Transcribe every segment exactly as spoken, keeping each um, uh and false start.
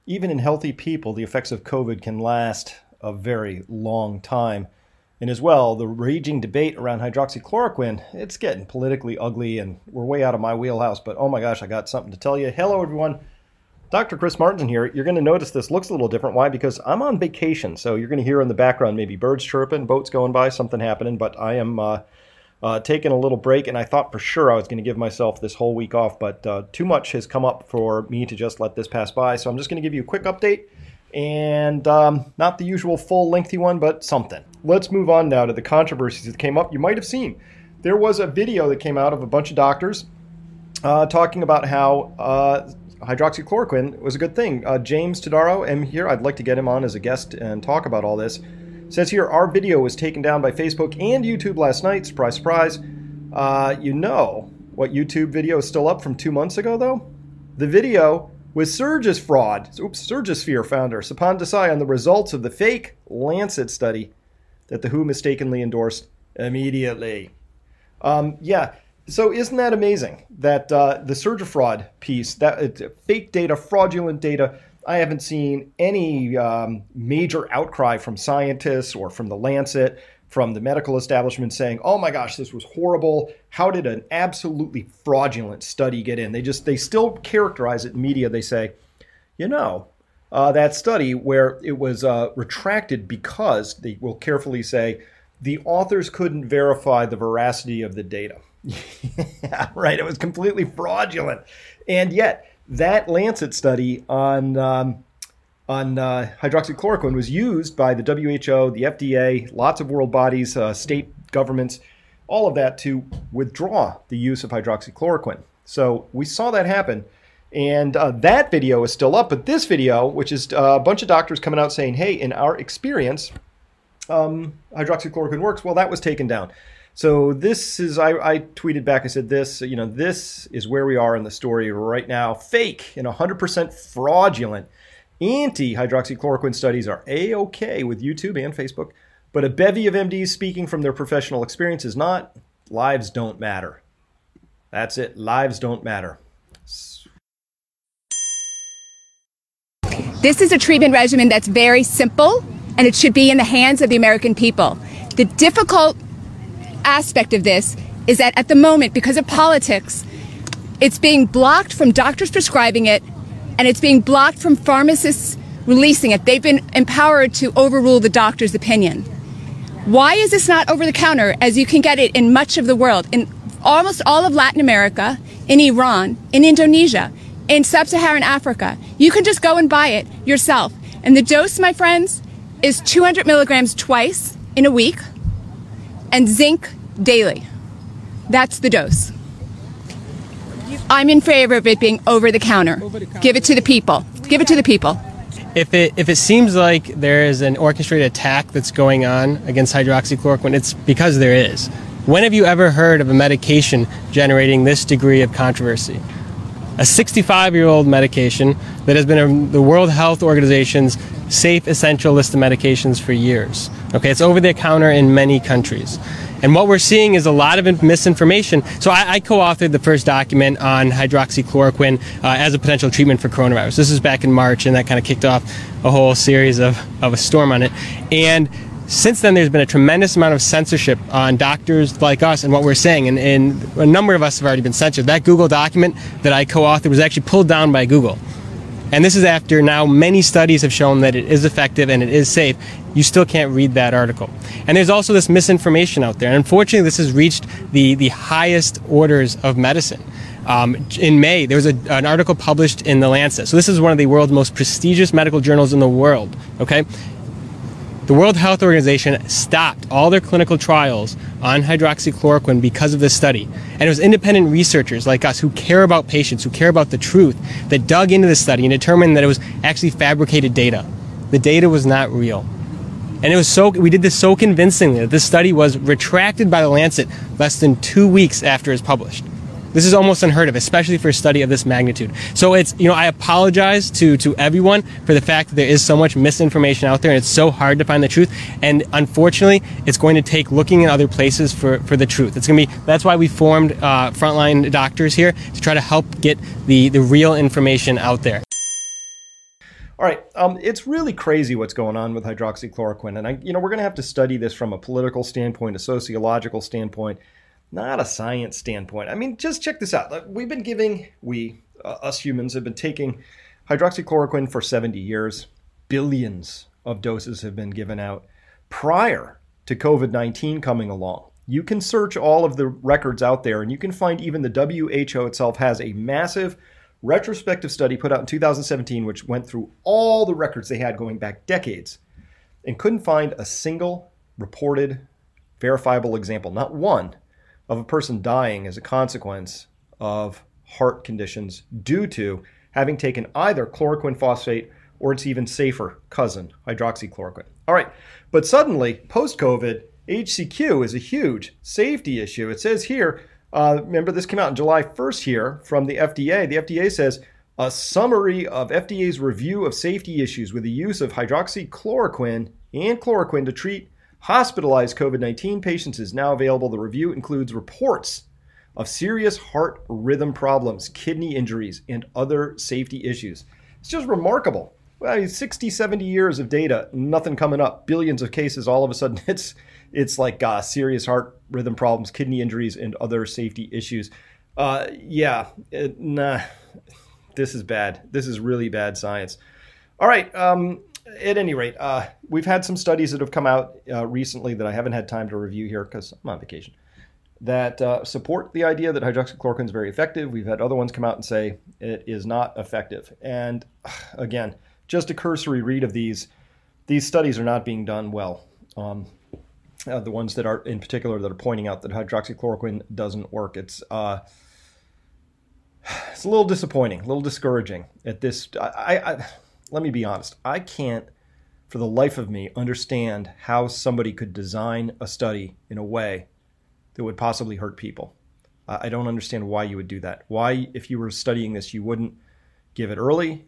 Even in healthy people, the effects of COVID can last a very long time. And as well, the raging debate around hydroxychloroquine, it's getting politically ugly and we're way out of my wheelhouse, but oh my gosh, I got something to tell you. Hello, everyone. Doctor Chris Martin here. You're going to notice this looks a little different. Why? Because I'm on vacation. So you're going to hear in the background maybe birds chirping, boats going by, something happening, but I am uh, uh, taking a little break, and I thought for sure I was going to give myself this whole week off, but uh, too much has come up for me to just let this pass by. So I'm just going to give you a quick update, and um, not the usual full lengthy one, but something. Let's move on now to the controversies that came up. You might have seen there was a video that came out of a bunch of doctors uh, talking about how uh, hydroxychloroquine was a good thing. Uh, James Todaro, M here, I'd like to get him on as a guest and talk about all this. Says here, our video was taken down by Facebook and YouTube last night. Surprise, surprise. Uh, you know what YouTube video is still up from two months ago, though? The video with Surgis fraud. Oops, Surgisphere founder Sapan Desai on the results of the fake Lancet study that the W H O mistakenly endorsed immediately. Um, yeah, so isn't that amazing that uh, the Surgifraud piece, that uh, fake data, fraudulent data, I haven't seen any um, major outcry from scientists or from the Lancet, from the medical establishment saying, oh my gosh, this was horrible. How did an absolutely fraudulent study get in? They just, they still characterize it in media. They say, you know, uh, that study where it was uh, retracted because, they will carefully say, the authors couldn't verify the veracity of the data. Yeah, right. It was completely fraudulent. And yet, that Lancet study on um, on uh, hydroxychloroquine was used by the W H O, the F D A, lots of world bodies, uh, state governments, all of that to withdraw the use of hydroxychloroquine. So we saw that happen, and uh, that video is still up. But this video, which is uh, a bunch of doctors coming out saying, hey, in our experience, um, hydroxychloroquine works, well, that was taken down. So this is, I, I tweeted back, I said this, you know, this is where we are in the story right now. Fake and one hundred percent fraudulent anti-hydroxychloroquine studies are A-okay with YouTube and Facebook, but a bevy of M Ds speaking from their professional experience is not. Lives don't matter. That's it. Lives don't matter. This is a treatment regimen that's very simple, and it should be in the hands of the American people. The difficult aspect of this is that at the moment, because of politics, it's being blocked from doctors prescribing it, and it's being blocked from pharmacists releasing it. They've been empowered to overrule the doctor's opinion. Why is this not over the counter, as you can get it in much of the world, in almost all of Latin America, in Iran, in Indonesia, in sub-Saharan Africa? You can just go and buy it yourself. And the dose, my friends, is two hundred milligrams twice in a week, and zinc daily. That's the dose. I'm in favor of it being over the counter. Over the counter. Give it to the people. Give it to the people. If it if it seems like there is an orchestrated attack that's going on against hydroxychloroquine, it's because there is. When have you ever heard of a medication generating this degree of controversy? A sixty-five-year-old medication that has been in the World Health Organization's safe essential list of medications for years. Okay, it's over the counter in many countries. And what we're seeing is a lot of misinformation. So I, I co-authored the first document on hydroxychloroquine uh, as a potential treatment for coronavirus. This is back in March, and that kind of kicked off a whole series of, of a storm on it. And since then, there's been a tremendous amount of censorship on doctors like us and what we're saying, and, and a number of us have already been censored. That Google document that I co-authored was actually pulled down by Google. And this is after now many studies have shown that it is effective and it is safe. You still can't read that article. And there's also this misinformation out there. And unfortunately, this has reached the, the highest orders of medicine. Um, in May, there was a, an article published in The Lancet. So this is one of the world's most prestigious medical journals in the world. Okay? The World Health Organization stopped all their clinical trials on hydroxychloroquine because of this study. And it was independent researchers like us who care about patients, who care about the truth, that dug into this study and determined that it was actually fabricated data. The data was not real. And it was so, we did this so convincingly that this study was retracted by The Lancet less than two weeks after it was published. This is almost unheard of, especially for a study of this magnitude. So it's, you know, I apologize to, to everyone for the fact that there is so much misinformation out there and it's so hard to find the truth. And unfortunately, it's going to take looking in other places for, for the truth. It's going to be, that's why we formed uh, Frontline Doctors here, to try to help get the, the real information out there. All right, um, it's really crazy what's going on with hydroxychloroquine. And, I, you know, we're going to have to study this from a political standpoint, a sociological standpoint, not a science standpoint. I mean, just check this out. Like, we've been giving, we, uh, us humans, have been taking hydroxychloroquine for seventy years. Billions of doses have been given out prior to COVID nineteen coming along. You can search all of the records out there, and you can find even the W H O itself has a massive retrospective study put out in two thousand seventeen, which went through all the records they had going back decades and couldn't find a single reported verifiable example, not one, of a person dying as a consequence of heart conditions due to having taken either chloroquine phosphate or its even safer cousin, hydroxychloroquine. All right, but suddenly, post-COVID, H C Q is a huge safety issue. It says here, uh, remember this came out on July first here from the F D A. The F D A says, a summary of F D A's review of safety issues with the use of hydroxychloroquine and chloroquine to treat hospitalized COVID nineteen patients is now available. The review includes reports of serious heart rhythm problems, kidney injuries, and other safety issues. It's just remarkable. Well, sixty, seventy years of data, nothing coming up, billions of cases, all of a sudden it's it's like uh, serious heart rhythm problems, kidney injuries, and other safety issues. Uh, yeah, it, nah, this is bad. This is really bad science. All right, um, at any rate, uh, we've had some studies that have come out uh, recently that I haven't had time to review here because I'm on vacation, that uh, support the idea that hydroxychloroquine is very effective. We've had other ones come out and say it is not effective. And again, just a cursory read of these, these studies are not being done well. Um, uh, the ones that are in particular that are pointing out that hydroxychloroquine doesn't work. It's uh, it's a little disappointing, a little discouraging at this. I, I, I let me be honest. I can't, for the life of me, understand how somebody could design a study in a way that would possibly hurt people. Uh, I don't understand why you would do that. Why, if you were studying this, you wouldn't give it early,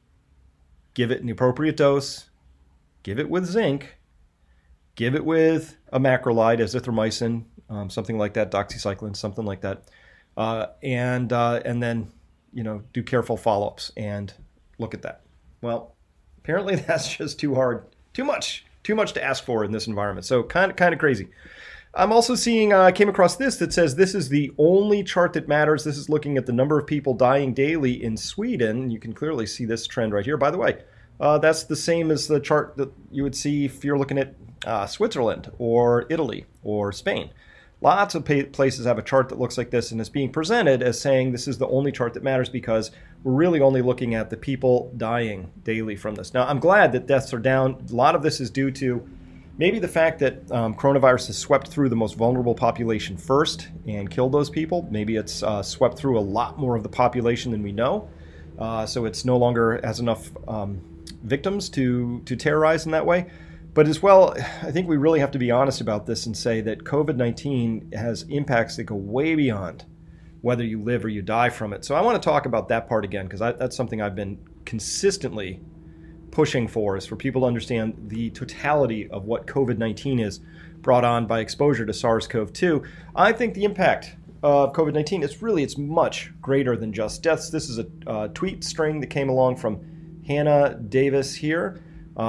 give it an appropriate dose, give it with zinc, give it with a macrolide, azithromycin, um, something like that, doxycycline, something like that, uh, and uh, and then you know do careful follow-ups and look at that. Well, apparently that's just too hard, too much, too much to ask for in this environment. So kind of kind of crazy. I'm also seeing, I uh, came across this that says this is the only chart that matters. This is looking at the number of people dying daily in Sweden. You can clearly see this trend right here. By the way, uh, that's the same as the chart that you would see if you're looking at uh, Switzerland or Italy or Spain. Lots of places have a chart that looks like this, and it's being presented as saying this is the only chart that matters because we're really only looking at the people dying daily from this. Now, I'm glad that deaths are down. A lot of this is due to maybe the fact that um, coronavirus has swept through the most vulnerable population first and killed those people. Maybe it's uh, swept through a lot more of the population than we know. Uh, so it's no longer has enough um, victims to, to terrorize in that way. But as well, I think we really have to be honest about this and say that COVID nineteen has impacts that go way beyond whether you live or you die from it. So I want to talk about that part again because that's something I've been consistently pushing for, is for people to understand the totality of what COVID nineteen is brought on by exposure to SARS CoV two. I think the impact of COVID nineteen is really, it's much greater than just deaths. This is a uh, tweet string that came along from Hannah Davis here.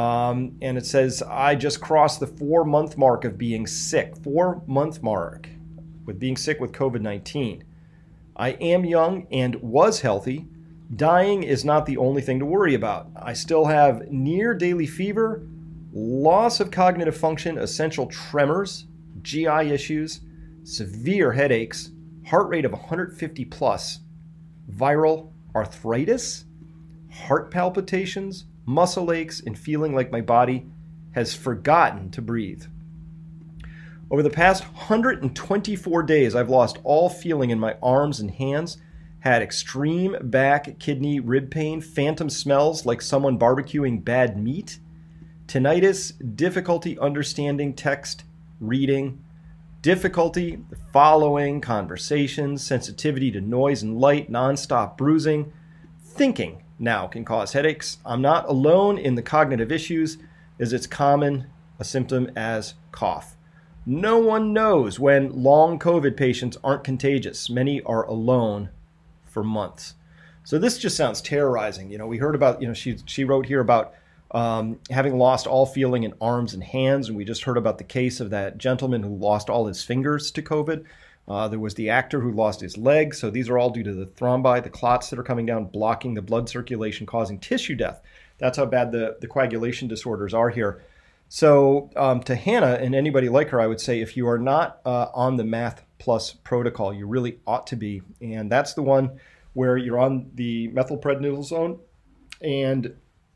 Um, and it says, I just crossed the four month mark of being sick, four month mark with being sick with COVID nineteen. I am young and was healthy. Dying is not the only thing to worry about. I still have near daily fever, loss of cognitive function, essential tremors, G I issues, severe headaches, heart rate of one hundred fifty plus, viral arthritis, heart palpitations, muscle aches, and feeling like my body has forgotten to breathe. Over the past one hundred twenty-four days, I've lost all feeling in my arms and hands, had extreme back, kidney, rib pain, phantom smells like someone barbecuing bad meat, tinnitus, difficulty understanding text, reading, difficulty following conversations, sensitivity to noise and light, nonstop bruising. Thinking now can cause headaches. I'm not alone in the cognitive issues, as it's common a symptom as cough. No one knows when long COVID patients aren't contagious. Many are alone for months. So this just sounds terrorizing. You know, we heard about, you know, she she wrote here about um, having lost all feeling in arms and hands. And we just heard about the case of that gentleman who lost all his fingers to COVID. Uh, there was the actor who lost his leg. So these are all due to the thrombi, the clots that are coming down, blocking the blood circulation, causing tissue death. That's how bad the, the coagulation disorders are here. So um, to Hannah and anybody like her, I would say if you are not uh, on the Math Plus protocol, you really ought to be. And that's the one where you're on the methylprednisolone and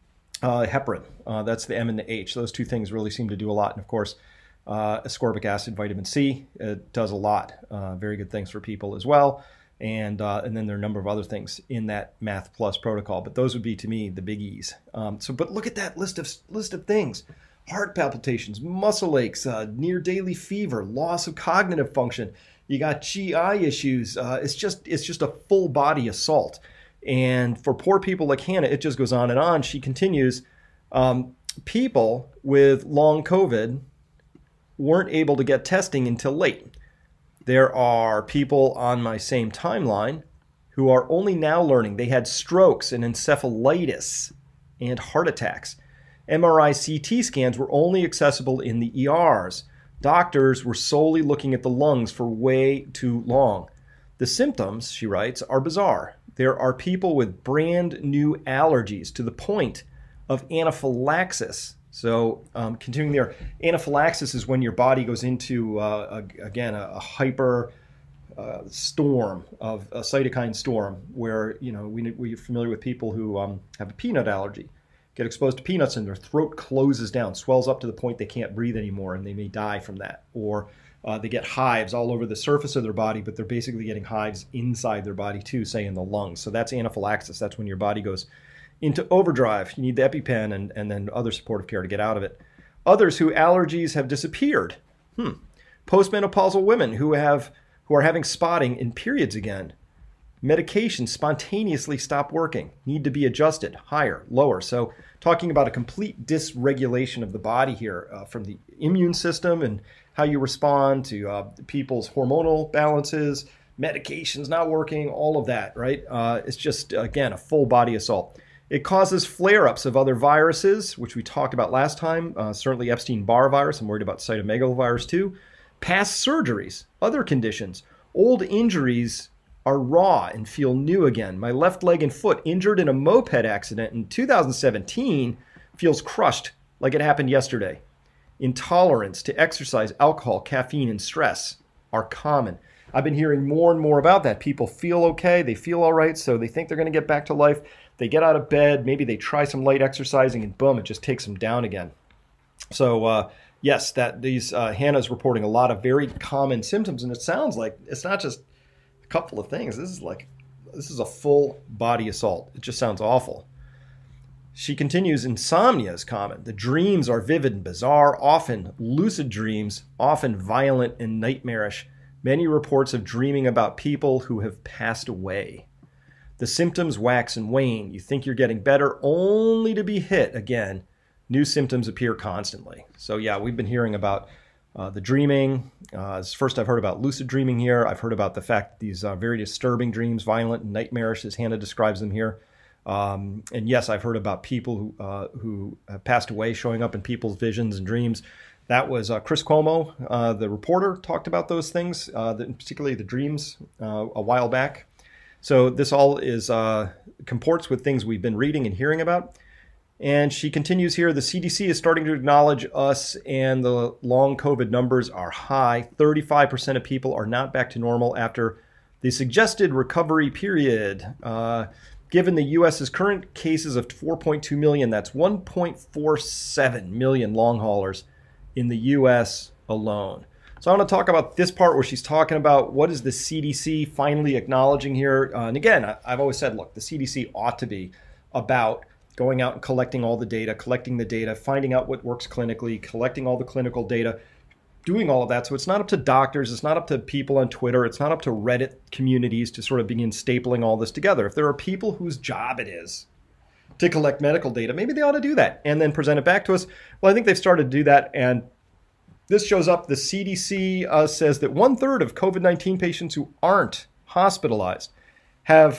uh, heparin. Uh, that's the M and the H. Those two things really seem to do a lot. And of course, uh, ascorbic acid, vitamin C, it does a lot. Uh, very good things for people as well. And uh, and then there are a number of other things in that Math Plus protocol. But those would be, to me, the biggies. Um, so, but look at that list of list of things. Heart palpitations, muscle aches, uh, near daily fever, loss of cognitive function. You got G I issues. Uh, it's just it's just a full body assault. And for poor people like Hannah, it just goes on and on. She continues, um, people with long COVID weren't able to get testing until late. There are people on my same timeline who are only now learning. They had strokes and encephalitis and heart attacks. M R I C T scans were only accessible in the E Rs. Doctors were solely looking at the lungs for way too long. The symptoms, she writes, are bizarre. There are people with brand new allergies to the point of anaphylaxis. So um, continuing there, anaphylaxis is when your body goes into, uh, a, again, a, a hyper uh, storm of a cytokine storm where, you know, we, we're familiar with people who um, have a peanut allergy. Get exposed to peanuts and their throat closes down, swells up to the point they can't breathe anymore, and they may die from that. Or uh, they get hives all over the surface of their body, but they're basically getting hives inside their body too, say in the lungs. So that's anaphylaxis. That's when your body goes into overdrive. You need the EpiPen and, and then other supportive care to get out of it. Others who allergies have disappeared. Hmm. Postmenopausal women who have who are having spotting in periods again. Medications spontaneously stop working, need to be adjusted, higher, lower. So talking about a complete dysregulation of the body here, uh, from the immune system and how you respond to uh, people's hormonal balances, medications not working, all of that, right? Uh, it's just, again, a full body assault. It causes flare-ups of other viruses, which we talked about last time, uh, certainly Epstein-Barr virus. I'm worried about cytomegalovirus too. Past surgeries, other conditions, old injuries are raw and feel new again. My left leg and foot, injured in a moped accident in two thousand seventeen, feels crushed like it happened yesterday. Intolerance to exercise, alcohol, caffeine, and stress are common. I've been hearing more and more about that. People feel okay, they feel all right, so they think they're going to get back to life. They get out of bed, maybe they try some light exercising, and boom, it just takes them down again. So uh, yes, that these uh, Hannah's reporting a lot of very common symptoms, and it sounds like it's not just couple of things. This is like, this is a full body assault. It just sounds awful. She continues, insomnia is common. The dreams are vivid and bizarre, often lucid dreams, often violent and nightmarish. Many reports of dreaming about people who have passed away. The symptoms wax and wane. You think you're getting better only to be hit again. New symptoms appear constantly. So yeah, we've been hearing about Uh, the dreaming. Uh, first, I've heard about lucid dreaming here. I've heard about the fact that these uh, very disturbing dreams, violent and nightmarish, as Hannah describes them here. Um, and yes, I've heard about people who uh, who have passed away showing up in people's visions and dreams. That was uh, Chris Cuomo, uh, the reporter, talked about those things, uh, the, particularly the dreams, uh, a while back. So this all is uh, comports with things we've been reading and hearing about. And she continues here, the C D C is starting to acknowledge us, and the long COVID numbers are high. thirty-five percent of people are not back to normal after the suggested recovery period. Uh, given the U S's current cases of four point two million, that's one point four seven million long haulers in the U S alone. So I want to talk about this part where she's talking about what is the C D C finally acknowledging here. Uh, and again, I, I've always said, look, the C D C ought to be about going out and collecting all the data, collecting the data, finding out what works clinically, collecting all the clinical data, doing all of that. So it's not up to doctors, it's not up to people on Twitter, it's not up to Reddit communities to sort of begin stapling all this together. If there are people whose job it is to collect medical data, maybe they ought to do that and then present it back to us. Well, I think they've started to do that, and this shows up. The C D C uh, says that one third of COVID nineteen patients who aren't hospitalized have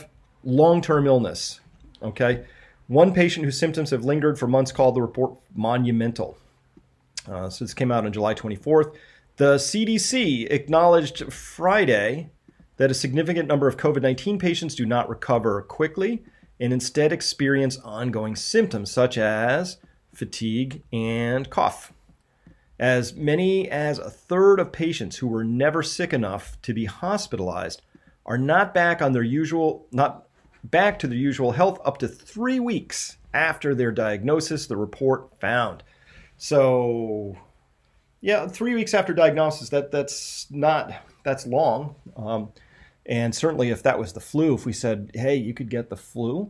long-term illness, okay? One patient whose symptoms have lingered for months called the report monumental. Uh, so this came out on July twenty-fourth. The C D C acknowledged Friday that a significant number of COVID nineteen patients do not recover quickly and instead experience ongoing symptoms such as fatigue and cough. As many as a third of patients who were never sick enough to be hospitalized are not back on their usual, not back to their usual health up to three weeks after their diagnosis, the report found. So, yeah, three weeks after diagnosis, that that's not, that's long. Um, and certainly if that was the flu, if we said, hey, you could get the flu,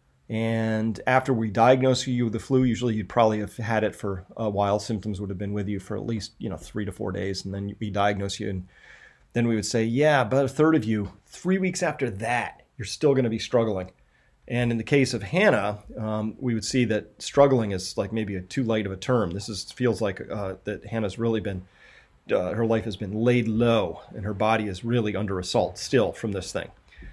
and after we diagnose you with the flu, usually you'd probably have had it for a while. Symptoms would have been with you for at least, you know, three to four days. And then we diagnose you. And then we would say, yeah, but a third of you, three weeks after that, you're still going to be struggling. And in the case of Hannah, um, we would see that struggling is like maybe a too light of a term. This is feels like uh, that Hannah's really been, uh, her life has been laid low and her body is really under assault still from this thing.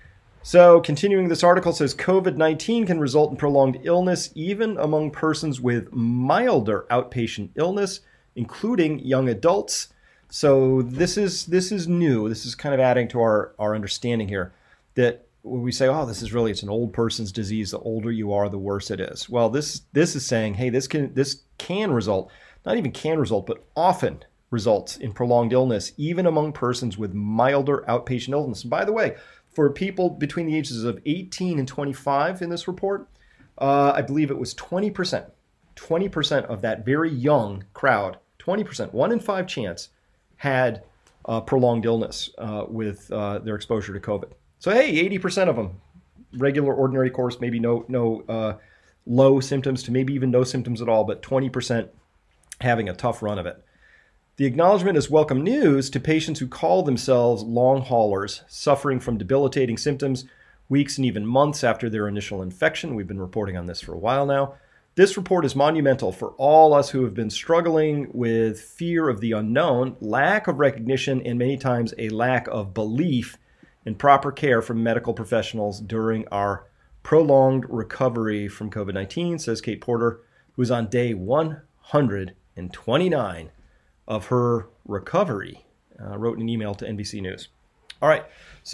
So continuing, this article says COVID nineteen can result in prolonged illness even among persons with milder outpatient illness, including young adults. So this is this is new. This is kind of adding to our, our understanding here that when we say, oh, this is really, it's an old person's disease, the older you are, the worse it is. Well, this this is saying, hey, this can this can result, not even can result, but often results in prolonged illness, even among persons with milder outpatient illness. And by the way, for people between the ages of eighteen and twenty-five in this report, uh, I believe it was twenty percent. twenty percent of that very young crowd, twenty percent, one in five chance, had uh, prolonged illness uh, with uh, their exposure to COVID. So, hey, eighty percent of them, regular, ordinary course, maybe no, no uh, low symptoms to maybe even no symptoms at all, but twenty percent having a tough run of it. The acknowledgement is welcome news to patients who call themselves long haulers, suffering from debilitating symptoms weeks and even months after their initial infection. We've been reporting on this for a while now. This report is monumental for all us who have been struggling with fear of the unknown, lack of recognition, and many times a lack of belief in proper care from medical professionals during our prolonged recovery from COVID nineteen, says Kate Porter, who's on day one hundred twenty-nine of her recovery, uh, wrote in an email to N B C News. All right,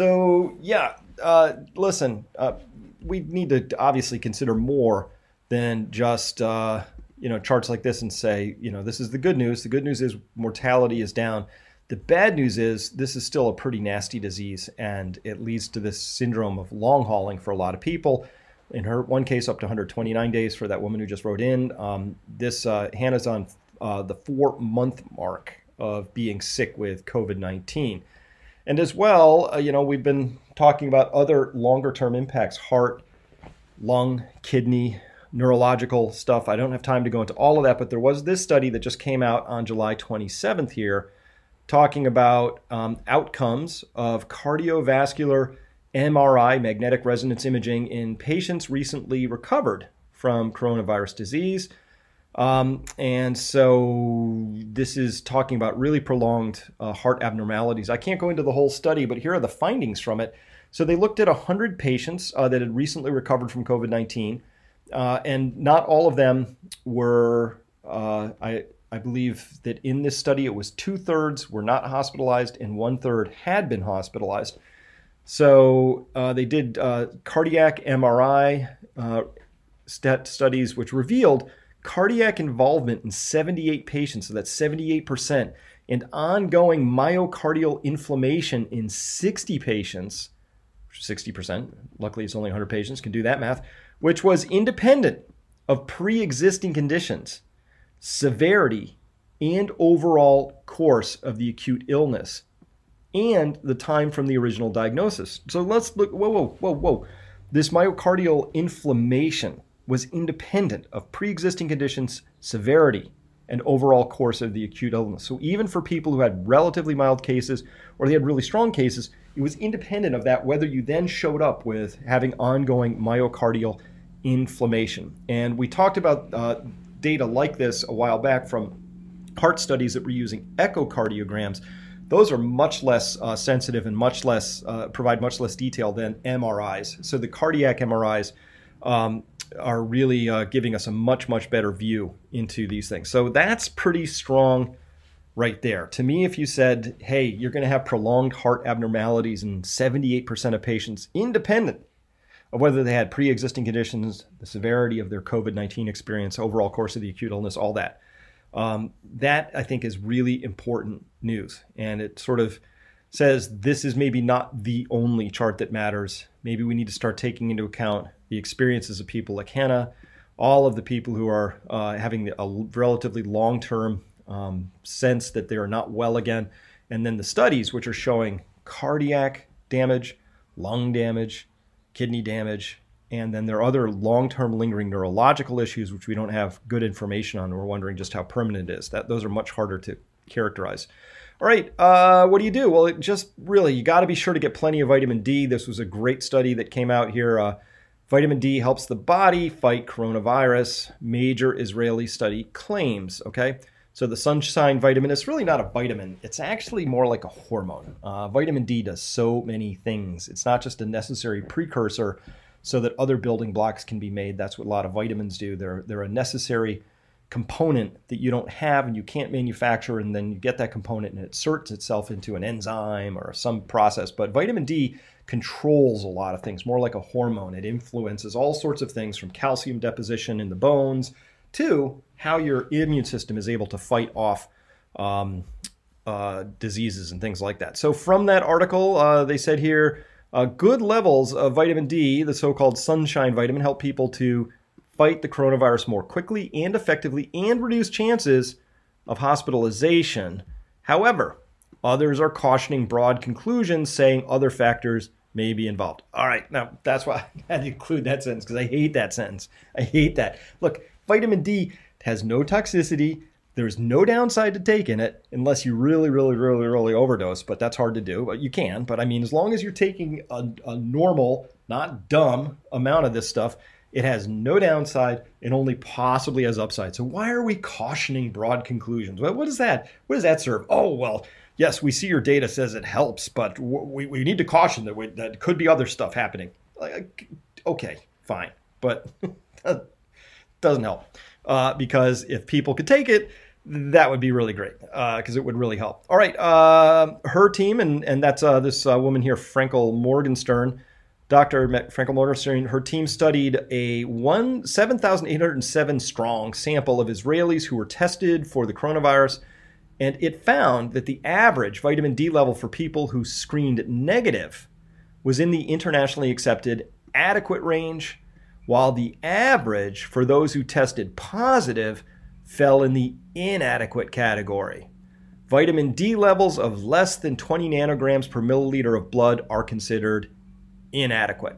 so yeah, uh, listen, uh, we need to obviously consider more than just uh, you know charts like this and say, you know, this is the good news. The good news is mortality is down. The bad news is this is still a pretty nasty disease, and it leads to this syndrome of long hauling for a lot of people. In her one case, up to one hundred twenty-nine days for that woman who just wrote in. Um, this uh, Hannah's on Uh, the four-month mark of being sick with COVID nineteen. And as well, uh, you know, we've been talking about other longer-term impacts, heart, lung, kidney, neurological stuff. I don't have time to go into all of that, but there was this study that just came out on July twenty-seventh here talking about um, outcomes of cardiovascular M R I, magnetic resonance imaging, in patients recently recovered from coronavirus disease. Um, and so this is talking about really prolonged uh, heart abnormalities. I can't go into the whole study, but here are the findings from it. So they looked at one hundred patients uh, that had recently recovered from COVID nineteen, uh, and not all of them were, uh, I, I believe that in this study it was two-thirds were not hospitalized and one-third had been hospitalized. So uh, they did uh, cardiac M R I uh, stat studies which revealed cardiac involvement in seventy-eight patients, so that's seventy-eight percent, and ongoing myocardial inflammation in sixty patients, sixty percent, luckily it's only one hundred patients, can do that math, which was independent of pre-existing conditions, severity, and overall course of the acute illness, and the time from the original diagnosis. So let's look, whoa, whoa, whoa, whoa. This myocardial inflammation was independent of pre-existing conditions, severity, and overall course of the acute illness. So even for people who had relatively mild cases or they had really strong cases, it was independent of that whether you then showed up with having ongoing myocardial inflammation. And we talked about uh, data like this a while back from heart studies that were using echocardiograms those are much less uh, sensitive and much less uh, provide much less detail than M R Is. So the cardiac M R Is um, are really uh, giving us a much, much better view into these things. So that's pretty strong right there. To me, if you said, hey, you're going to have prolonged heart abnormalities in seventy-eight percent of patients, independent of whether they had pre-existing conditions, the severity of their COVID nineteen experience, overall course of the acute illness, all that, um, that I think is really important news. And it sort of says this is maybe not the only chart that matters. Maybe we need to start taking into account the experiences of people like Hannah, all of the people who are uh, having a relatively long-term um, sense that they are not well again, and then the studies which are showing cardiac damage, lung damage, kidney damage, and then there are other long-term lingering neurological issues which we don't have good information on. We're wondering just how permanent it is. That those are much harder to characterize. All right, uh, what do you do? Well, it just really, you got to be sure to get plenty of vitamin D. This was a great study that came out here. Uh, vitamin D helps the body fight coronavirus. Major Israeli study claims, okay? So the sunshine vitamin is really not a vitamin. It's actually more like a hormone. Uh, vitamin D does so many things. It's not just a necessary precursor so that other building blocks can be made. That's what a lot of vitamins do. They're, they're a necessary component that you don't have and you can't manufacture, and then you get that component and it inserts itself into an enzyme or some process. But vitamin D controls a lot of things, more like a hormone. It influences all sorts of things from calcium deposition in the bones to how your immune system is able to fight off um, uh, diseases and things like that. So from that article, uh, they said here, uh, good levels of vitamin D, the so-called sunshine vitamin, help people to fight the coronavirus more quickly and effectively and reduce chances of hospitalization. However, others are cautioning broad conclusions, saying other factors may be involved. All right, now that's why I had to include that sentence, because I hate that sentence. I hate that. Look, vitamin D has no toxicity. There's no downside to taking it unless you really, really, really, really overdose, but that's hard to do. But you can. But I mean, as long as you're taking a, a normal, not dumb amount of this stuff, it has no downside and only possibly has upside. So why are we cautioning broad conclusions? What, what is that? What does that serve? Oh, well, yes, we see your data says it helps, but we, we need to caution that we, that could be other stuff happening. Like, okay, fine, but doesn't help. Uh, because if people could take it, that would be really great, because uh, it would really help. All right, uh, her team, and, and that's uh, this uh, woman here, Frankel Morgenstern, Doctor Frankel Morgenstern, her team studied a one seven thousand eight hundred seven strong sample of Israelis who were tested for the coronavirus, and it found that the average vitamin D level for people who screened negative was in the internationally accepted adequate range, while the average for those who tested positive fell in the inadequate category. Vitamin D levels of less than twenty nanograms per milliliter of blood are considered inadequate.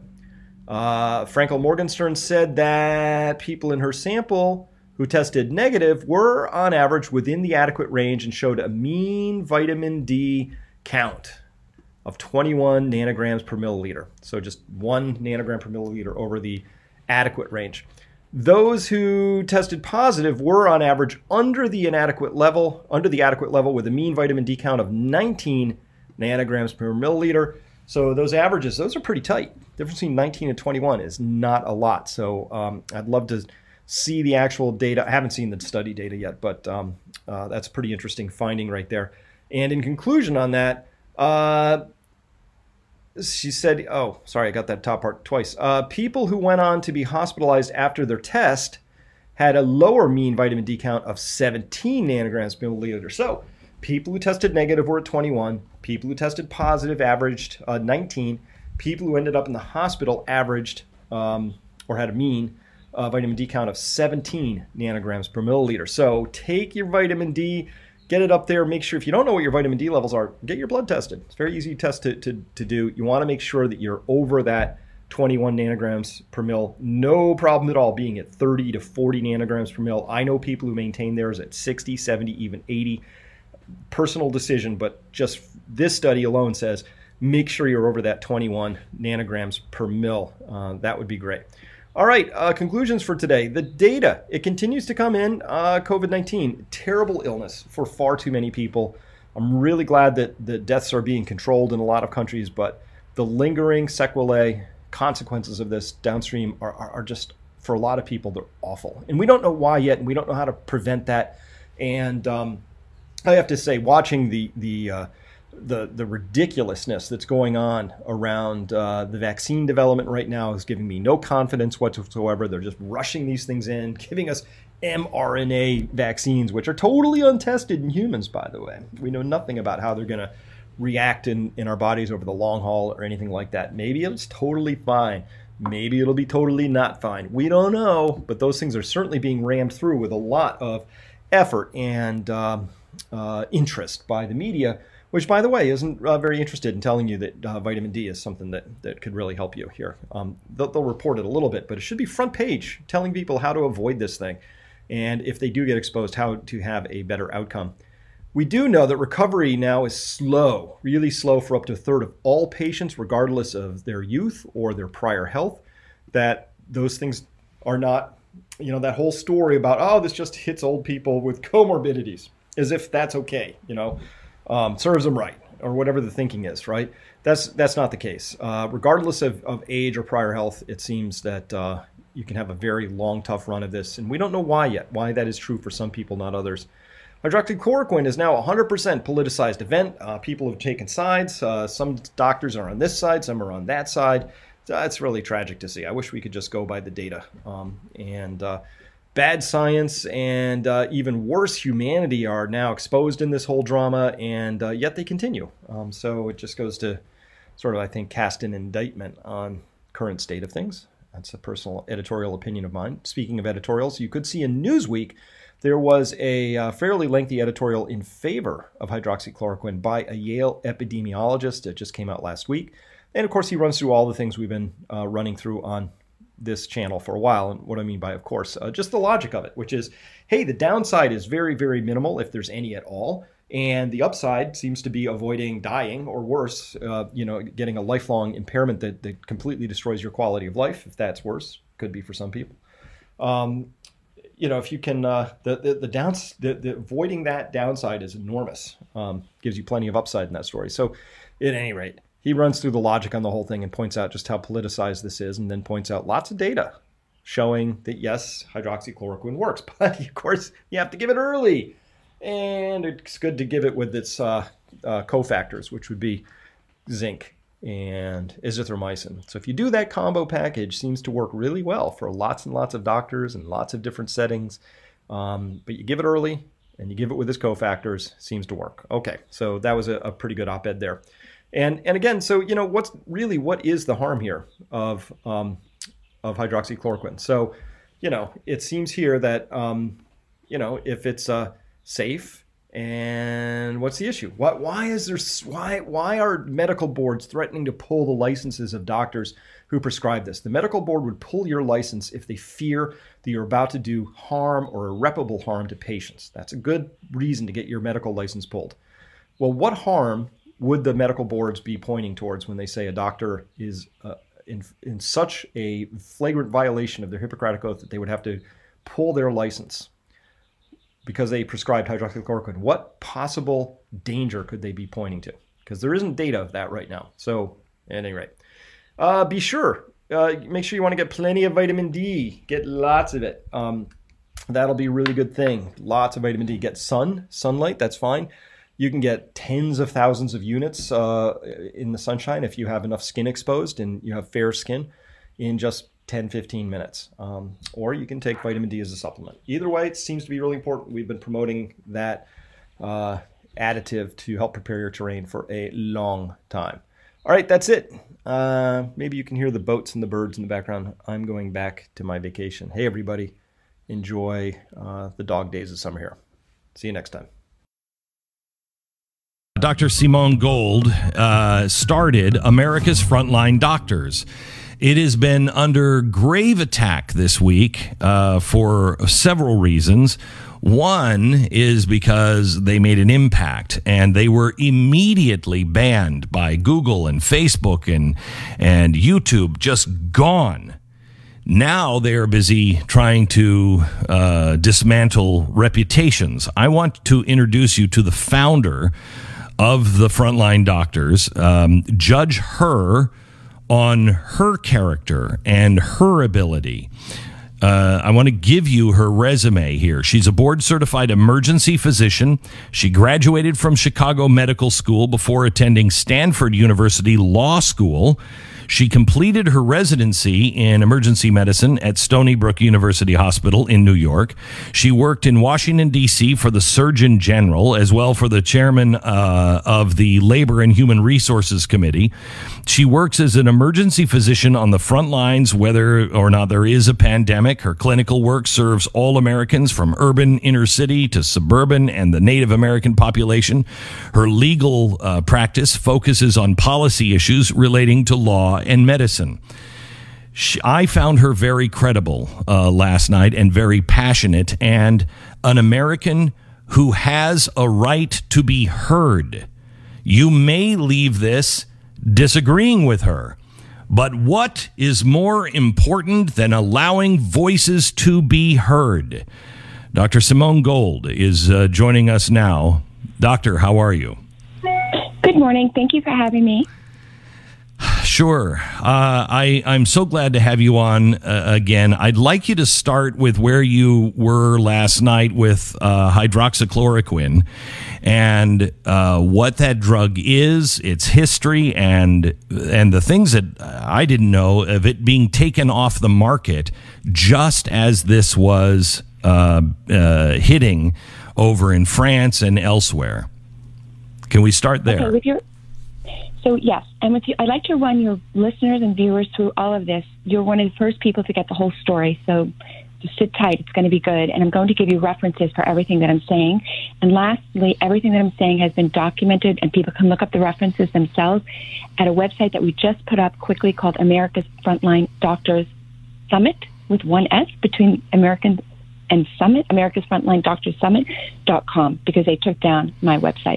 Uh, Frankel Morgenstern said that people in her sample who tested negative were on average within the adequate range and showed a mean vitamin D count of twenty-one nanograms per milliliter. So just one nanogram per milliliter over the adequate range. Those who tested positive were on average under the inadequate level, under the adequate level with a mean vitamin D count of nineteen nanograms per milliliter. So those averages, those are pretty tight. The difference between nineteen and twenty-one is not a lot. So um, I'd love to see the actual data. I haven't seen the study data yet, but um, uh, that's a pretty interesting finding right there. And in conclusion on that, uh, she said, oh, sorry, I got that top part twice. Uh, people who went on to be hospitalized after their test had a lower mean vitamin D count of seventeen nanograms per milliliter. So people who tested negative were at twenty-one. People who tested positive averaged uh, nineteen. People who ended up in the hospital averaged um, or had a mean uh, vitamin D count of seventeen nanograms per milliliter. So take your vitamin D, get it up there. Make sure, if you don't know what your vitamin D levels are, get your blood tested. It's a very easy test to, to, to do. You want to make sure that you're over that twenty-one nanograms per mil. No problem at all being at thirty to forty nanograms per mil. I know people who maintain theirs at sixty, seventy, even eighty. Personal decision, but just this study alone says make sure you're over that twenty-one nanograms per mil. Uh, that would be great. All right, uh, conclusions for today. The data, it continues to come in. Uh, COVID nineteen, terrible illness for far too many people. I'm really glad that the deaths are being controlled in a lot of countries, but the lingering sequelae consequences of this downstream are, are, are just, for a lot of people, they're awful. And we don't know why yet, and we don't know how to prevent that. And um, I have to say, watching the the uh, the the ridiculousness that's going on around uh, the vaccine development right now is giving me no confidence whatsoever. They're just rushing these things in, giving us mRNA vaccines, which are totally untested in humans, by the way. We know nothing about how they're going to react in, in our bodies over the long haul or anything like that. Maybe it's totally fine. Maybe it'll be totally not fine. We don't know, but those things are certainly being rammed through with a lot of effort and um, uh, interest by the media, which, by the way, isn't uh, very interested in telling you that uh, vitamin D is something that, that could really help you here. Um, they'll, they'll report it a little bit, but it should be front page telling people how to avoid this thing. And if they do get exposed, how to have a better outcome. We do know that recovery now is slow, really slow for up to a third of all patients, regardless of their youth or their prior health, that those things are not, you know, that whole story about, oh, this just hits old people with comorbidities, as if that's okay, you know, um, serves them right, or whatever the thinking is, right? That's that's not the case. Uh, regardless of, of age or prior health, it seems that uh, you can have a very long, tough run of this. And we don't know why yet, why that is true for some people, not others. Hydroxychloroquine is now a one hundred percent politicized event. Uh, people have taken sides. Uh, some doctors are on this side, some are on that side. So it's really tragic to see. I wish we could just go by the data. Um, and uh, bad science and uh, even worse humanity are now exposed in this whole drama, and uh, yet they continue. Um, so it just goes to sort of, I think, cast an indictment on current state of things. That's a personal editorial opinion of mine. Speaking of editorials, you could see in Newsweek, there was a uh, fairly lengthy editorial in favor of hydroxychloroquine by a Yale epidemiologist. It just came out last week. And of course, he runs through all the things we've been uh, running through on this channel for a while. And what I mean by, of course, uh, just the logic of it, which is, hey, the downside is very, very minimal, if there's any at all. And the upside seems to be avoiding dying, or worse, uh, you know, getting a lifelong impairment that, that completely destroys your quality of life, if that's worse. Could be for some people. Um, You know, if you can, uh, the, the, the, downs, the, the avoiding that downside is enormous. Um, gives you plenty of upside in that story. So at any rate, he runs through the logic on the whole thing and points out just how politicized this is, and then points out lots of data showing that, yes, hydroxychloroquine works. But, of course, you have to give it early. And it's good to give it with its uh, uh, cofactors, which would be zinc and azithromycin. So if you do that combo package, seems to work really well for lots and lots of doctors and lots of different settings. Um, but you give it early and you give it with its cofactors, seems to work. Okay, so that was a, a pretty good op-ed there. And and again, so you know, what's really what is the harm here of um, of hydroxychloroquine? So you know, it seems here that um, you know, if it's uh, safe. And what's the issue? What, why is there? Why why are medical boards threatening to pull the licenses of doctors who prescribe this? The medical board would pull your license if they fear that you're about to do harm or irreparable harm to patients. That's a good reason to get your medical license pulled. Well, what harm would the medical boards be pointing towards when they say a doctor is uh, in in such a flagrant violation of their Hippocratic oath that they would have to pull their license because they prescribed hydroxychloroquine? What possible danger could they be pointing to? Because there isn't data of that right now. So at any rate, uh, be sure, uh, make sure you want to get plenty of vitamin D. Get lots of it. Um, that'll be a really good thing. Lots of vitamin D. Get sun, sunlight, that's fine. You can get tens of thousands of units uh, in the sunshine if you have enough skin exposed and you have fair skin in just ten, fifteen minutes. Um, or you can take vitamin D as a supplement. Either way, it seems to be really important. We've been promoting that uh, additive to help prepare your terrain for a long time. All right, that's it. Uh, maybe you can hear the boats and the birds in the background. I'm going back to my vacation. Hey, everybody. Enjoy uh, the dog days of summer here. See you next time. Doctor Simone Gold uh, started America's Frontline Doctors. It has been under grave attack this week uh, for several reasons. One is because they made an impact and they were immediately banned by Google and Facebook and, and YouTube, just gone. Now they are busy trying to uh, dismantle reputations. I want to introduce you to the founder of the Frontline Doctors, um, judge her on her character and her ability. Uh, I want to give you her resume here. She's a board-certified emergency physician. She graduated from Chicago Medical School before attending Stanford University Law School. She completed her residency in emergency medicine at Stony Brook University Hospital in New York. She worked in Washington, D C for the Surgeon General, as well for the chairman uh, of the Labor and Human Resources Committee. She works as an emergency physician on the front lines, whether or not there is a pandemic. Her clinical work serves all Americans from urban, inner city to suburban and the Native American population. Her legal uh, practice focuses on policy issues relating to law and medicine. She, I found her very credible uh, last night and very passionate, and an American who has a right to be heard. You may leave this disagreeing with her, but what is more important than allowing voices to be heard? Doctor Simone Gold is uh, joining us now. Doctor, how are you? Good morning. Thank you for having me. Sure. Uh, I, I'm so glad to have you on uh, again. I'd like you to start with where you were last night with uh, hydroxychloroquine and uh, what that drug is, its history, and and the things that I didn't know of it being taken off the market just as this was uh, uh, hitting over in France and elsewhere. Can we start there? Okay, with your So, yes, and with you, I'd like to run your listeners and viewers through all of this. You're one of the first people to get the whole story, so just sit tight. It's going to be good. And I'm going to give you references for everything that I'm saying. And lastly, everything that I'm saying has been documented, and people can look up the references themselves at a website that we just put up quickly called America's Frontline Doctors Summit, with one S between American and Summit, America's Frontline Doctors Summit dot com, because they took down my website.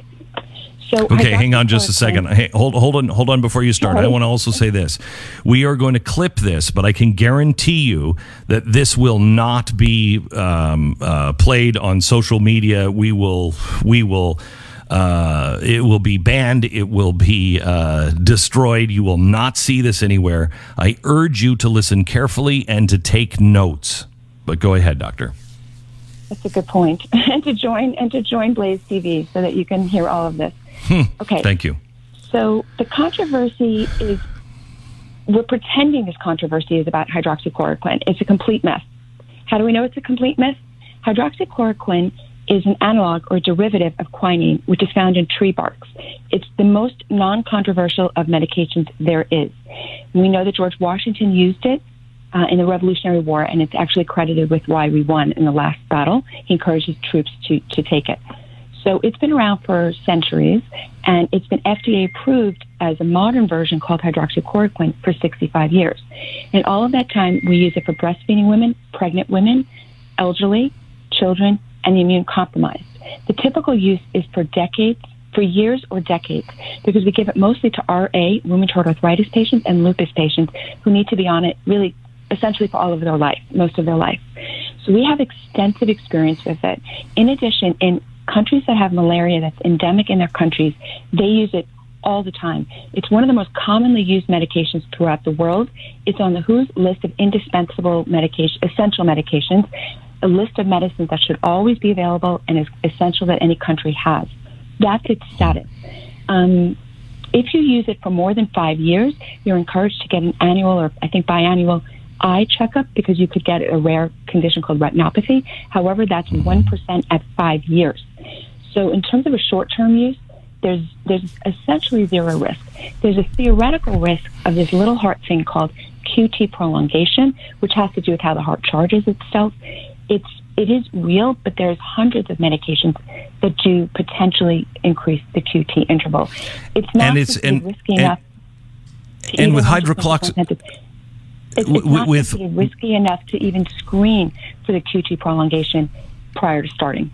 So okay, hang on just a second. Hey, hold, hold on, hold on before you start. I want to also say this: we are going to clip this, but I can guarantee you that this will not be um, uh, played on social media. We will, we will, uh, it will be banned. It will be uh, destroyed. You will not see this anywhere. I urge you to listen carefully and to take notes. But go ahead, Doctor. That's a good point. and to join and to join Blaze T V so that you can hear all of this. Hmm. Okay. Thank you. So the controversy is, we're pretending this controversy is about hydroxychloroquine. It's a complete myth. How do we know it's a complete myth? Hydroxychloroquine is an analog or derivative of quinine, which is found in tree barks. It's the most non-controversial of medications there is. We know that George Washington used it uh, in the Revolutionary War, and it's actually credited with why we won in the last battle. He encouraged his troops to, to take it. So it's been around for centuries, and it's been F D A approved as a modern version called hydroxychloroquine for sixty-five years. And all of that time, we use it for breastfeeding women, pregnant women, elderly, children, and the immune compromised. The typical use is for decades, for years or decades, because we give it mostly to R A, rheumatoid arthritis patients, and lupus patients who need to be on it really essentially for all of their life, most of their life. So we have extensive experience with it. In addition, in countries that have malaria that's endemic in their countries, they use it all the time. It's one of the most commonly used medications throughout the world. It's on the W H O's list of indispensable medication, essential medications, a list of medicines that should always be available and is essential that any country has. That's its status. Um, if you use it for more than five years, you're encouraged to get an annual or I think biannual eye checkup, because you could get a rare condition called retinopathy. However, that's one percent at five years. So in terms of a short-term use, there's there's essentially zero risk. There's a theoretical risk of this little heart thing called Q T prolongation, which has to do with how the heart charges itself. It's it is real, but there's hundreds of medications that do potentially increase the Q T interval. It's not and it's, and, risky and, enough. And with hydroxychloroquine, It's, it's not with, considered risky enough to even screen for the Q T prolongation prior to starting.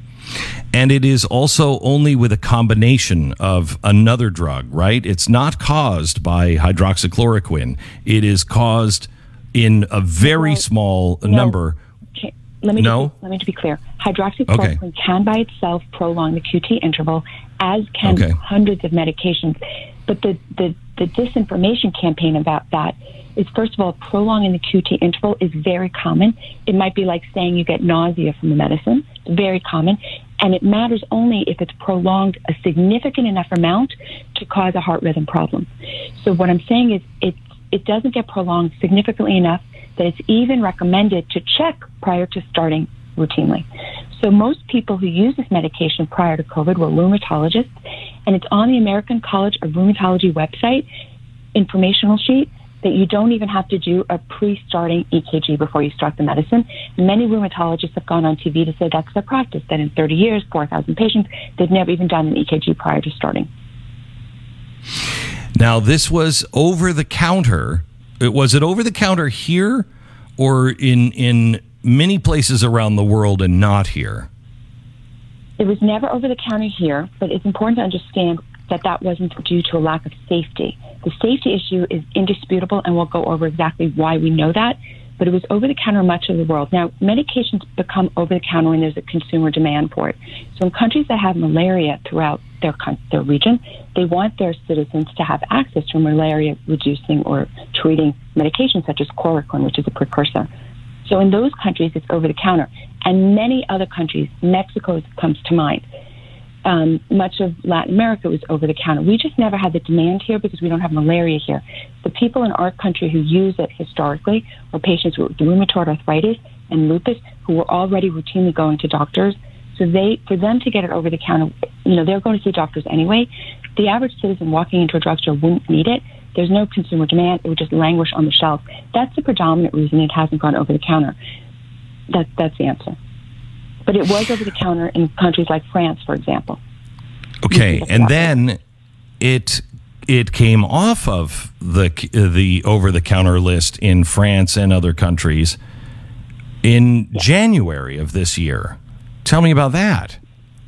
And it is also only with a combination of another drug, right? It's not caused by hydroxychloroquine. It is caused in a very No. small No. number. Okay, Let me No? just, let me just be clear. Hydroxychloroquine Okay. can by itself prolong the Q T interval, as can Okay. hundreds of medications. But the, the, the disinformation campaign about that is, first of all, prolonging the Q T interval is very common. It might be like saying you get nausea from the medicine. It's very common. And it matters only if it's prolonged a significant enough amount to cause a heart rhythm problem. So what I'm saying is it, it doesn't get prolonged significantly enough that it's even recommended to check prior to starting routinely. So most people who use this medication prior to COVID were rheumatologists, and it's on the American College of Rheumatology website informational sheet that you don't even have to do a pre-starting E K G before you start the medicine. Many rheumatologists have gone on T V to say that's their practice, that in thirty years, four thousand patients, they've never even done an E K G prior to starting. Now, this was over the counter. It- Was it over the counter here or in in many places around the world and not here? It was never over the counter here, but it's important to understand that that wasn't due to a lack of safety. The safety issue is indisputable, and we'll go over exactly why we know that, but it was over the counter in much of the world. Now, medications become over the counter when there's a consumer demand for it. So in countries that have malaria throughout their their region, they want their citizens to have access to malaria reducing or treating medications such as chloroquine, which is a precursor. So in those countries, it's over the counter. And many other countries, Mexico comes to mind. Um, much of Latin America was over the counter. We just never had the demand here because we don't have malaria here. The people in our country who use it historically were patients with rheumatoid arthritis and lupus who were already routinely going to doctors. So they, for them to get it over the counter, you know, they're going to see doctors anyway. The average citizen walking into a drugstore wouldn't need it. There's no consumer demand. It would just languish on the shelf. That's the predominant reason it hasn't gone over the counter. That, that's the answer. But it was over the counter in countries like France, for example. Okay, and then it it came off of the the over the counter list in France and other countries in January of this year. Tell me about that.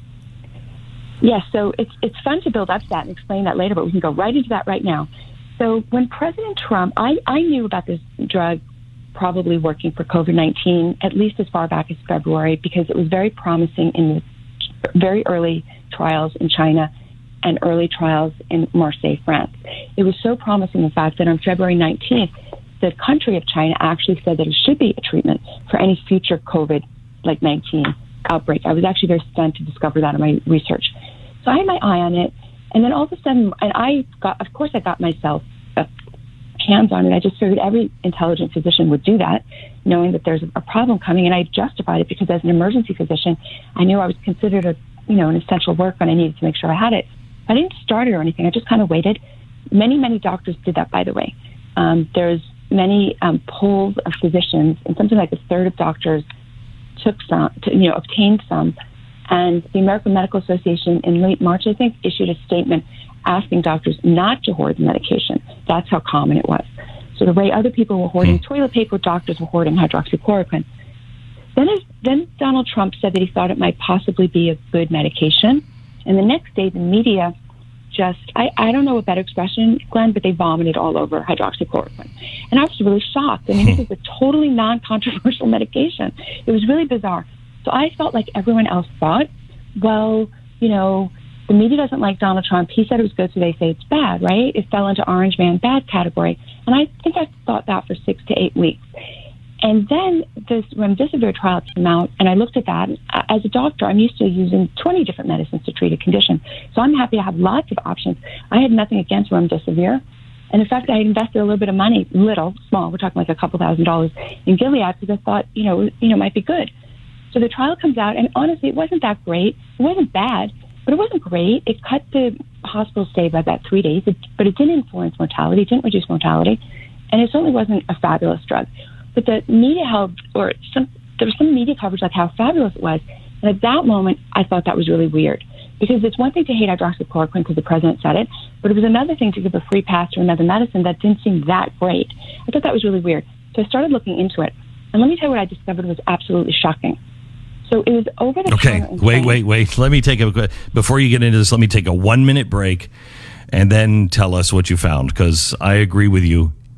Yes, so it's it's fun to build up to that and explain that later, but we can go right into that right now. So when President Trump, I, I knew about this drug probably working for COVID nineteen, at least as far back as February, because it was very promising in the very early trials in China and early trials in Marseille, France. It was so promising, in fact, that on February nineteenth, the country of China actually said that it should be a treatment for any future COVID like nineteen outbreak. I was actually very stunned to discover that in my research. So I had my eye on it, and then all of a sudden, and I got, of course, I got myself uh, hands on it. I just figured every intelligent physician would do that, knowing that there's a problem coming, and I justified it because as an emergency physician, I knew I was considered a, you know, an essential worker, and I needed to make sure I had it. I didn't start it or anything. I just kind of waited. Many, many doctors did that, by the way. Um, there's many um, polls of physicians, and something like a third of doctors took some, to, you know, obtained some. And the American Medical Association in late March, I think, issued a statement asking doctors not to hoard the medication. That's how common it was. So the way other people were hoarding Hmm. toilet paper, doctors were hoarding hydroxychloroquine. Then, as, then Donald Trump said that he thought it might possibly be a good medication. And the next day, the media just, I, I don't know a better expression, Glenn, but they vomited all over hydroxychloroquine. And I was really shocked. I mean, this is a totally non-controversial medication. It was really bizarre. So I felt like everyone else thought, well, you know, the media doesn't like Donald Trump. He said it was good, so they say it's bad, right? It fell into Orange Man bad category. And I think I thought that for six to eight weeks. And then this remdesivir trial came out, and I looked at that. As a doctor, I'm used to using twenty different medicines to treat a condition. So I'm happy to have lots of options. I had nothing against remdesivir. And in fact, I invested a little bit of money, little, small, we're talking like a couple thousand dollars, in Gilead because I thought, you know, you know, it might be good. So the trial comes out, and honestly, it wasn't that great. It wasn't bad, but it wasn't great. It cut the hospital stay by about three days, it, but it didn't influence mortality. It didn't reduce mortality. And it certainly wasn't a fabulous drug. But the media held, or some, there was some media coverage like how fabulous it was. And at that moment, I thought that was really weird. Because it's one thing to hate hydroxychloroquine because the president said it, but it was another thing to give a free pass to another medicine that didn't seem that great. I thought that was really weird. So I started looking into it. And let me tell you what I discovered was absolutely shocking. So it was over the Okay, counter. wait, wait, wait. Let me take a before you get into this. Let me take a one minute break, and then tell us what you found. Because I agree with you.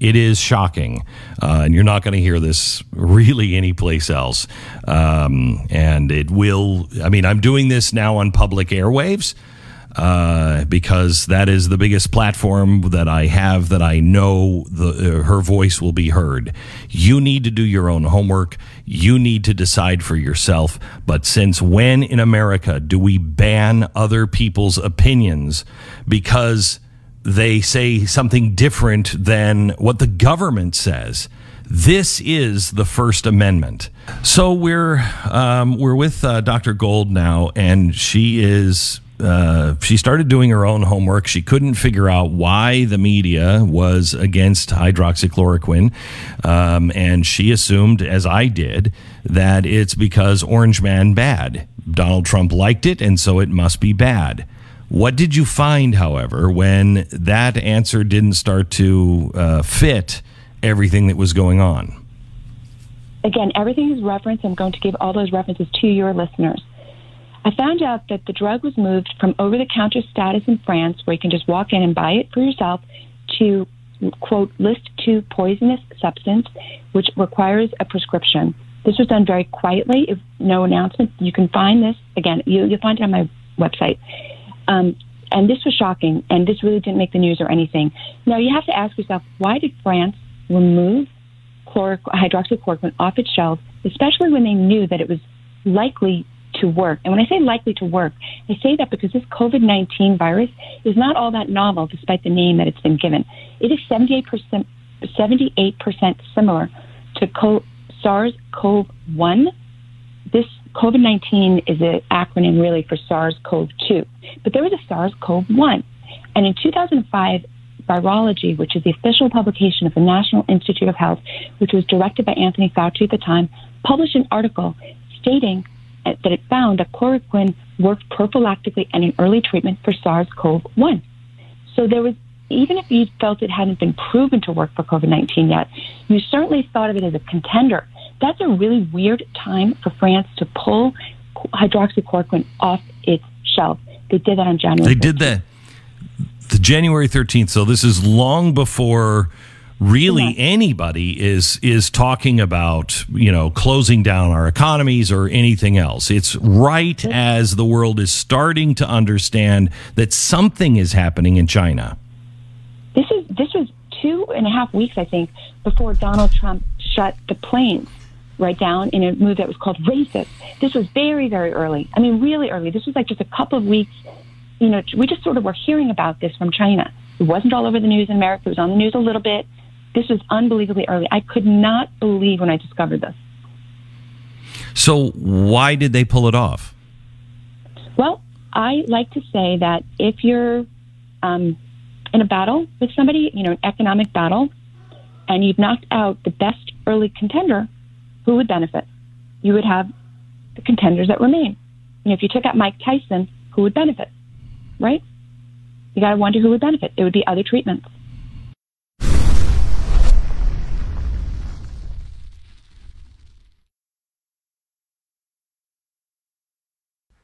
It is shocking, uh, and you're not going to hear this really anyplace else. Um, and it will, I mean, I'm doing this now on public airwaves uh, because that is the biggest platform that I have that I know the, uh, her voice will be heard. You need to do your own homework. You need to decide for yourself. But since when in America do we ban other people's opinions because they say something different than what the government says? This is the First Amendment. So we're um, we're with uh, Doctor Gold now, and she is uh, she started doing her own homework. She couldn't figure out why the media was against hydroxychloroquine, um, and she assumed, as I did, that it's because Orange Man bad. Donald Trump liked it, and so it must be bad. What did you find, however, when that answer didn't start to uh, fit everything that was going on? Again, everything is referenced. I'm going to give all those references to your listeners. I found out that the drug was moved from over-the-counter status in France, where you can just walk in and buy it for yourself, to, quote, list two poisonous substance, which requires a prescription. This was done very quietly, if no announcement. You can find this, again, you, you'll find it on my website. Um, and this was shocking, and this really didn't make the news or anything. Now, you have to ask yourself, why did France remove chlor- hydroxychloroquine off its shelves, especially when they knew that it was likely to work? And when I say likely to work, I say that because this COVID nineteen virus is not all that novel, despite the name that it's been given. It is seventy-eight percent, seventy-eight percent similar to co- SARS-C o V one. This COVID nineteen is an acronym really for SARS-C o V two, but there was a SARS-C o V one. And in two thousand five, Virology, which is the official publication of the National Institute of Health, which was directed by Anthony Fauci at the time, published an article stating that it found that chloroquine worked prophylactically and in early treatment for SARS-C o V one. So there was, even if you felt it hadn't been proven to work for COVID nineteen yet, you certainly thought of it as a contender. That's a really weird time for France to pull hydroxychloroquine off its shelf. They did that on January They did that the January thirteenth. So this is long before really yeah. anybody is is talking about, you know, closing down our economies or anything else. It's right as the world is starting to understand that something is happening in China. This is this was two and a half weeks, I think, before Donald Trump shut the planes right down in a move that was called racist. This was very, very early. I mean, really early. This was like just a couple of weeks. You know, we just sort of were hearing about this from China. It wasn't all over the news in America. It was on the news a little bit. This was unbelievably early. I could not believe when I discovered this. So why did they pull it off? Well, I like to say that if you're um, in a battle with somebody, you know, an economic battle, and you've knocked out the best early contender, who would benefit? You would have the contenders that remain. You know, if you took out Mike Tyson, who would benefit? Right? You got to wonder who would benefit. It would be other treatments.